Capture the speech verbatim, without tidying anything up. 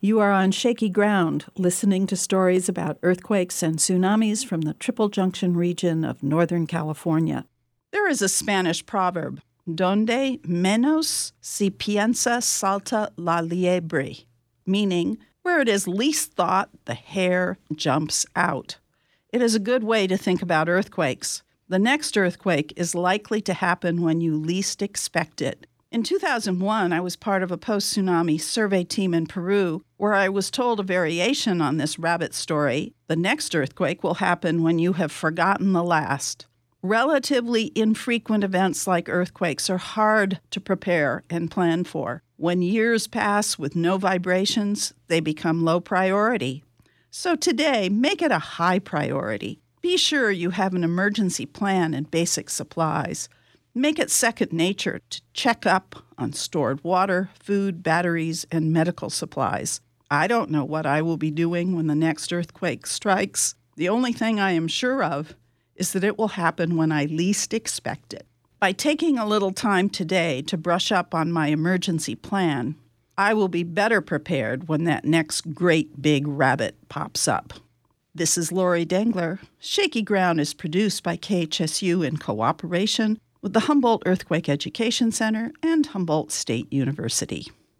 You are on shaky ground, listening to stories about earthquakes and tsunamis from the Triple Junction region of Northern California. There is a Spanish proverb, donde menos se piensa salta la liebre, meaning, where it is least thought, the hare jumps out. It is a good way to think about earthquakes. The next earthquake is likely to happen when you least expect it. In two thousand one, I was part of a post-tsunami survey team in Peru where I was told a variation on this rabbit story. The next earthquake will happen when you have forgotten the last. Relatively infrequent events like earthquakes are hard to prepare and plan for. When years pass with no vibrations, they become low priority. So today, make it a high priority. Be sure you have an emergency plan and basic supplies. Make it second nature to check up on stored water, food, batteries, and medical supplies. I don't know what I will be doing when the next earthquake strikes. The only thing I am sure of is that it will happen when I least expect it. By taking a little time today to brush up on my emergency plan, I will be better prepared when that next great big rabbit pops up. This is Lori Dengler. Shaky Ground is produced by K H S U in cooperation with the Humboldt Earthquake Education Center and Humboldt State University.